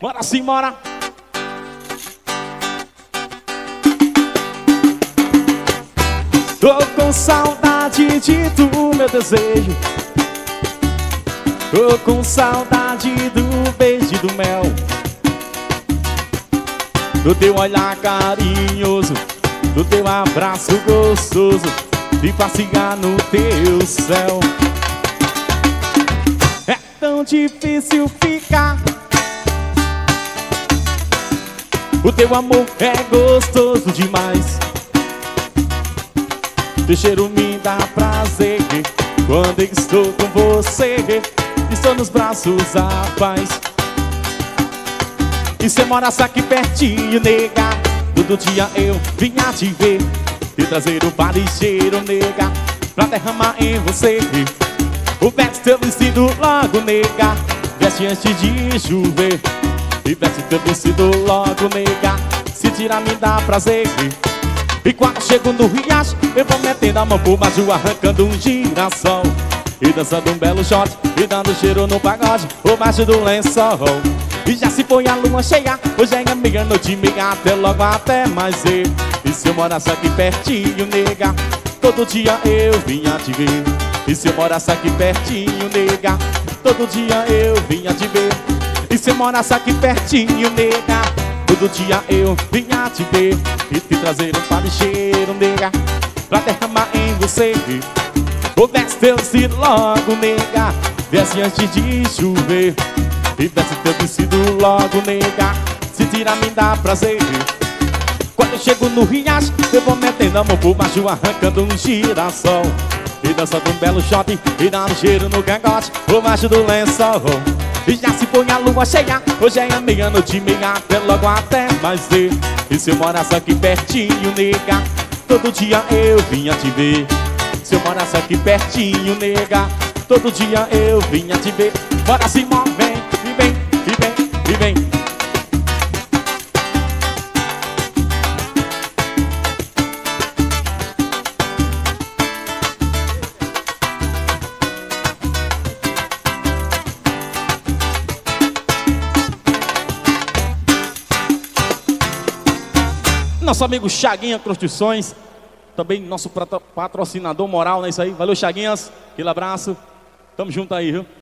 Bora sim, bora. Tô com saudade de tu, meu desejo. Tô com saudade do beijo e do mel, do teu olhar carinhoso, do teu abraço gostoso, de passear no teu céu. É tão difícil ficar, o teu amor é gostoso demais. Teu cheiro me dá prazer quando estou com você. Estou nos braços a paz. E cê mora aqui pertinho, nega. Todo dia eu vinha te ver e trazer o balicheiro, nega, pra derramar em você. O veste teu vestido logo, nega, veste antes de chover. E veste teu vestido logo, nega, se tirar me dá prazer. E quando chego no riacho, eu vou metendo a mão por baixo, arrancando um girassol e dançando um belo shot, e dando cheiro no pagode por baixo do lençol. E já se põe a lua cheia, hoje é meia-noite e meia, até logo, até mais ver. E se eu morasse aqui pertinho, nega, todo dia eu vinha te ver. E se eu morasse aqui pertinho, nega, todo dia eu vinha te ver. E se eu morasse aqui pertinho, nega, todo dia eu vinha te ver e te trazer um balicheiro, nega, pra derramar em você. O veste teu vestido logo, nega, veste antes de chover. E veste teu vestido logo, nega, se tirar me dá prazer. Quando eu chego no riacho, eu vou metendo a mão por baixo, arrancando um girassol e dançando um belo shot, e dando cheiro no cangote por baixo do lençol. E já se põe a lua cheia, hoje é meia-noite e meia, até logo, até mais ver. E se eu morasse aqui pertinho, nega, todo dia eu vinha te ver. Se eu morasse aqui pertinho, nega, todo dia eu vinha te ver. Bora se move, vem, e vem, e vem, e vem. Nosso amigo Chaguinha Construções, também nosso patrocinador moral, não é isso aí? Valeu, Chaguinhas, aquele abraço, tamo junto aí, viu?